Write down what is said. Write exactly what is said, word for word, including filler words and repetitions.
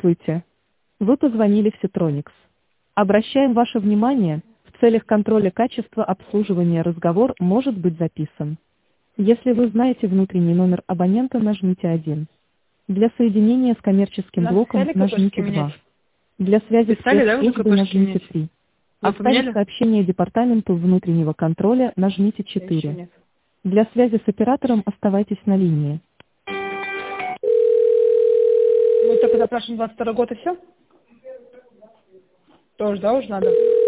Здравствуйте. Вы позвонили в Ситроникс. Обращаем ваше внимание, в целях контроля качества обслуживания разговор может быть записан. Если вы знаете внутренний номер абонента, нажмите один. Для соединения с коммерческим Нас блоком писали нажмите кокошки менять? два. Для связи с Писали, да, уже пресс-службой кокошки нажмите менять? три. Вы Оставить поменяли? сообщение департаменту внутреннего контроля нажмите Да еще четыре. нет. Для связи с оператором оставайтесь на линии. Мы только запрашиваем двадцать второй год и все? Тоже, да, уже надо?